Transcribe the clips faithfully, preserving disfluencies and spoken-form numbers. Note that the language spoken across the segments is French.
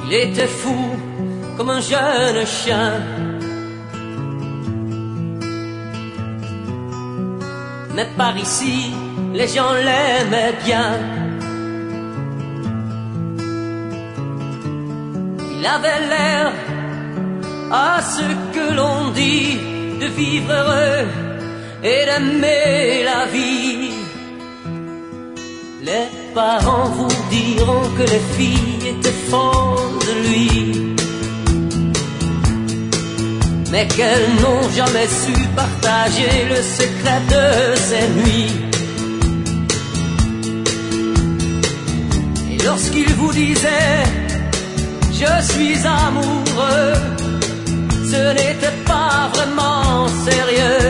Il était fou comme un jeune chien. Mais par ici, les gens l'aimaient bien. Il avait l'air, à ce que l'on dit, de vivre heureux et d'aimer la vie. Les parents vous diront que les filles étaient folles de lui, mais qu'elles n'ont jamais su partager le secret de ses nuits. Et lorsqu'il vous disait « je suis amoureux », ce n'était pas vraiment sérieux.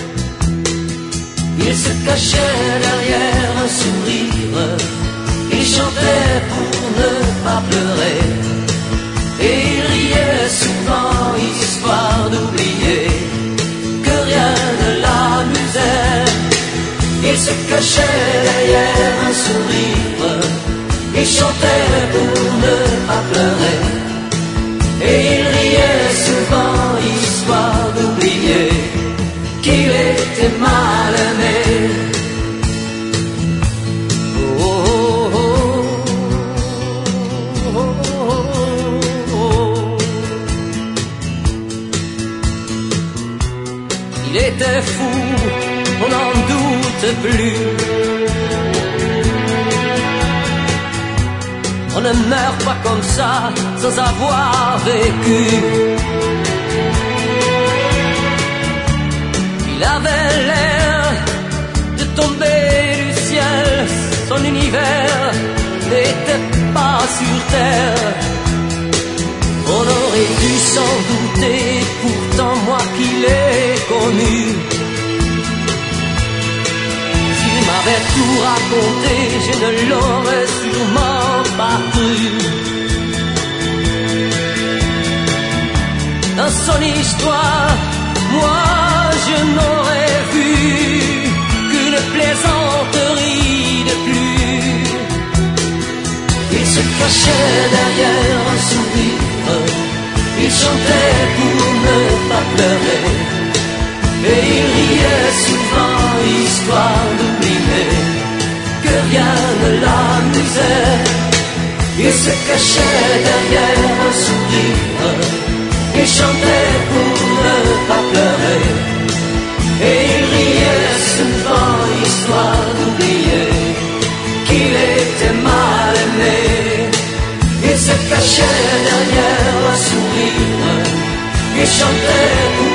Il se cachait derrière un sourire, il chantait pour ne pas pleurer, et il riait souvent, histoire d'oublier que rien ne l'amusait. Il se cachait derrière un sourire, il chantait pour ne pas pleurer, et il riait souvent, histoire d'oublier qu'il était mal aimé. Oh, oh, oh, oh, oh. Il était fou, on n'en doute plus. On ne meurt pas comme ça sans avoir vécu. Il avait l'air de tomber du ciel, son univers n'était pas sur terre. On aurait dû s'en douter, pourtant moi qui l'ai connu, s'il m'avait tout raconté, je ne l'aurais sûrement pas cru. Dans son histoire, moi je n'aurais vu qu'une plaisanterie de plus. Il se cachait derrière un sourire, il chantait pour ne pas pleurer, et il riait souvent, histoire d'oublier que rien ne l'amusait. Il se cachait derrière un sourire, il chantait pour ne pas pleurer, et il riait souvent, histoire d'oublier qu'il était mal aimé. Il se cachait derrière un sourire, il chantait pour